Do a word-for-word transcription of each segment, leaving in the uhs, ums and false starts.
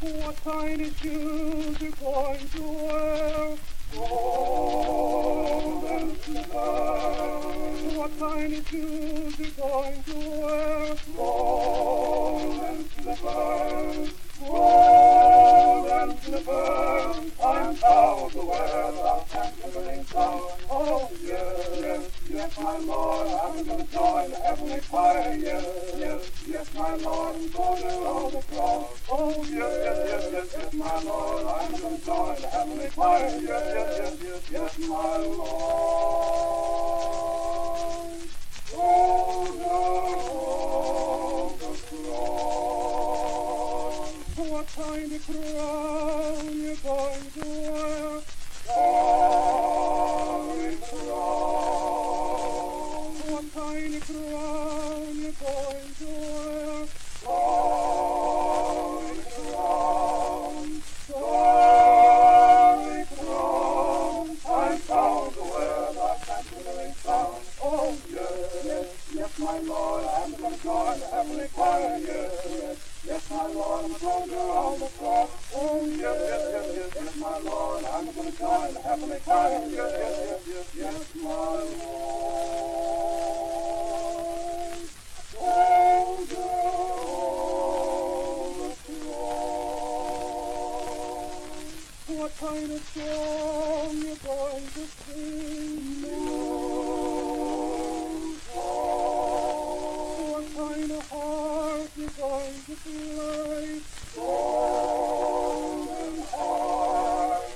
What tiny shoes you're going to wear? Golden slippers. What tiny shoes you're going to wear? Golden slippers. Golden slippers. I'm proud to wear the tangerine song. Oh yes, yes, yes, my Lord, I'm going to join the heavenly choir. Yes, yes, yes, my Lord, I'm going to roll the cross. Oh yes, yes, yes, yes, yes, my Lord, I'm going to join the heavenly choir. Yes, yes, yes, yes, yes, my Lord. Oh, the cross. What kind of crown you're going to wear? Glory crown. What kind of crown you're going to wear? Glory crown. Glory crown. I'm proud to wear that tangerine crown. Oh yes, yes, yes, my Lord, I'm going to join the heavenly choir. Yes, yes, yes, my Lord, I'm going to roll the cross. Oh yes, yes, yes, yes, yes, my Lord, I'm going to join the heavenly choir. Yes, yes, yes, yes, yes, my Lord. Oh, the cross. What kind of song you're going to sing? New song. What kind of harp you're going to play? Golden harp,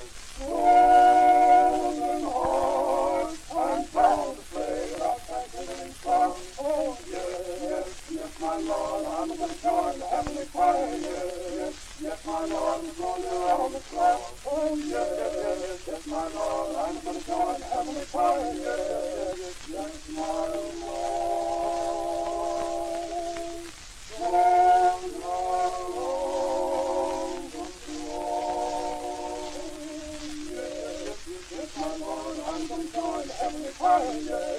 golden harp. I'm proud to play that tangerine song. Oh yes, yes, yes, my Lord, I'm going to join the heavenly choir. Yes, yes, yes, my Lord, I'm going to roll the cross. Oh yes, yes, yes, yes, yes, my Lord, I'm going to join the heavenly choir. Yes, yes, yes, yes, my Lord. Oh, yes, yes, yes, my Lord, I'm going to join the heavenly choir. Yes,